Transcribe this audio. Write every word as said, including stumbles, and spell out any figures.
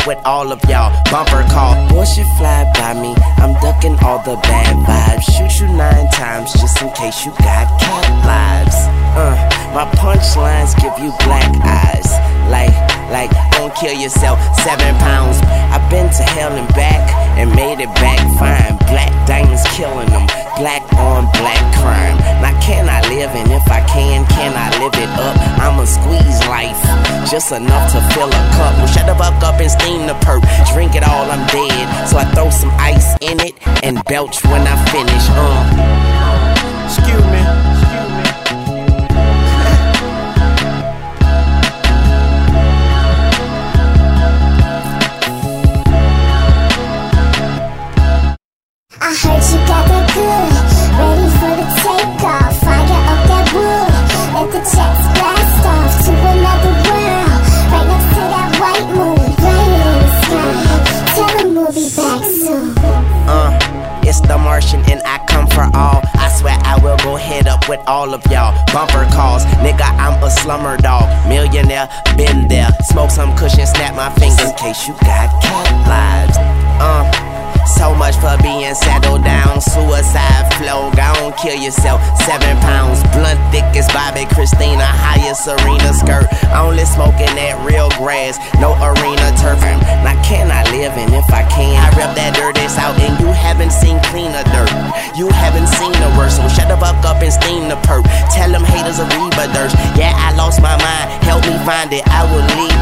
up with all of y'all. Bumper call. Bullshit fly by me, I'm ducking all the bad vibes. Shoot you nine times just in case you got cat lives. Uh, my punchlines give you black eyes. Like, like, don't kill yourself, seven pounds. I've been to hell and back and made it back fine. Black diamonds killing them, black on black crime. Now can I live, and if I can, can I live it up? I'ma squeeze life, just enough to fill a cup. Well, shut the fuck up and steam the perp. Drink it all, I'm dead. So I throw some ice in it and belch when I finish. Uh. Excuse me. Excuse me. I heard you got that good, ready for the takeoff. Fire up that wood, let the jets blast off to another world. Right next to that white moon, bright in the sky. Tell them we'll be back soon. Uh, it's the Martian and I come for all. I swear I will go head up with all of y'all. Bumper calls, nigga, I'm a slumber dog. Millionaire, been there. Smoke some cushion, snap my fingers in case you got cat lives. Uh. So much for being settled down. Suicide flow, gon' kill yourself. Seven pounds, blunt thick as Bobby Christina. Highest Serena skirt. Only smoking that real grass, no arena turf. Now can I live, and if I can, I rip that dirt that's out. And you haven't seen cleaner dirt, you haven't seen the worst. So shut the fuck up and steam the perp. Tell them haters a rebirth. Yeah, I lost my mind, help me find it, I will leave